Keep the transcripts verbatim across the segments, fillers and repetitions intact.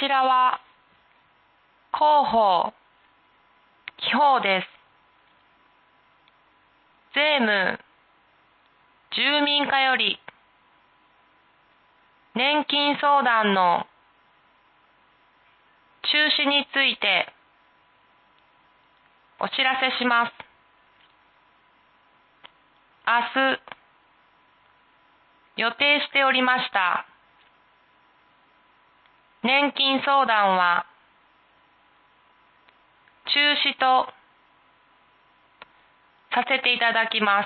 ちらは広報、記法です。税務、住民課より年金相談の中止についてお知らせします。明日予定しておりました年金相談は中止とさせていただきます。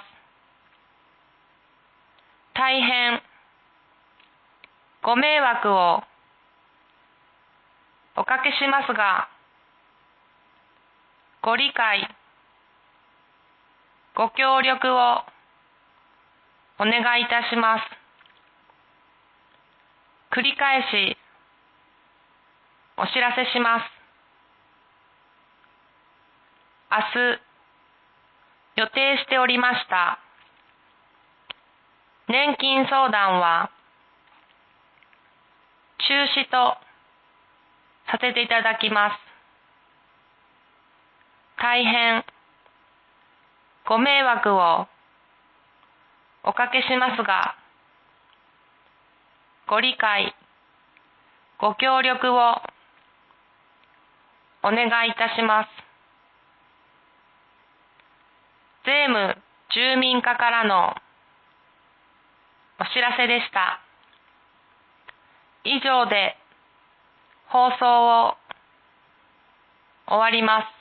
大変ご迷惑をおかけしますが、ご理解、ご協力をお願いいたします。繰り返しお知らせします。明日予定しておりました年金相談は中止とさせていただきます。大変ご迷惑をおかけしますが、ご理解、ご協力をお願いいたします。税務住民課からのお知らせでした。以上で放送を終わります。